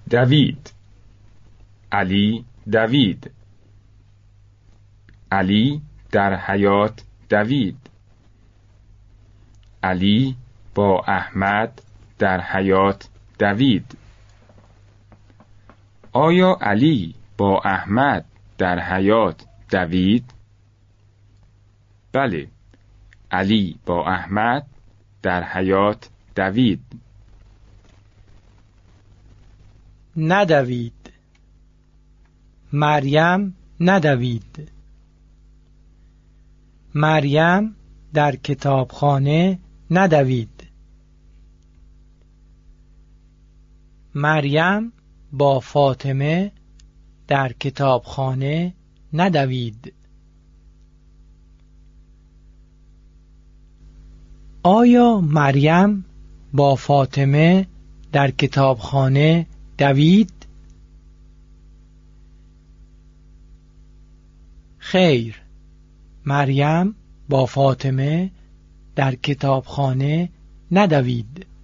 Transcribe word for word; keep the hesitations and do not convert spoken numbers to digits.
دوید. علی دوید. علی در حیات دوید. علی با احمد در حیات دوید. آیا علی با احمد در حیات دوید؟ بله، علی با احمد در حیات دوید. ندوید. مریم ندوید. مریم در کتابخانه ندوید. مریم با فاطمه در کتابخانه ندوید. آیا مریم با فاطمه در کتابخانه دوید؟ خیر، مریم با فاطمه در کتابخانه ندوید.